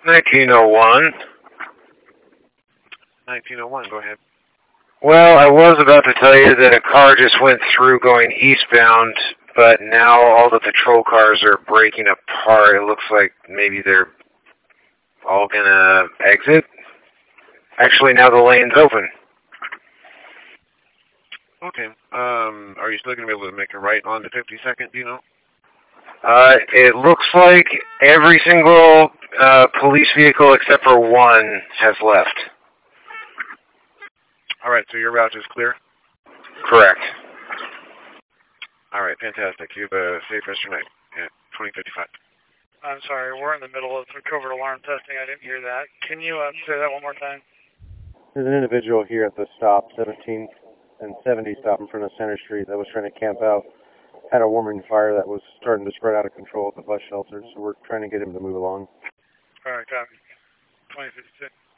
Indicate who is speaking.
Speaker 1: 1901.
Speaker 2: 1901, go ahead.
Speaker 1: Well, I was about to tell you that a car just went through going eastbound, but now all the patrol cars are breaking apart. It looks like maybe they're all gonna exit. Actually, now the lane's open.
Speaker 2: Okay. Are you still going to be able to make a right on the 52nd, do you know?
Speaker 1: It looks like every single police vehicle except for one has left.
Speaker 2: All right, so your route is clear?
Speaker 1: Correct.
Speaker 2: All right, fantastic. You have a safe rest of your night at 2055.
Speaker 3: I'm sorry, we're in the middle of covert alarm testing. I didn't hear that. Can you say that one more time?
Speaker 4: There's an individual here at the stop, 17 and 70 stop in front of Center Street that was trying to camp out. Had a warming fire that was starting to spread out of control at the bus shelter, so we're trying to get him to move along.
Speaker 3: All right, copy. 2056.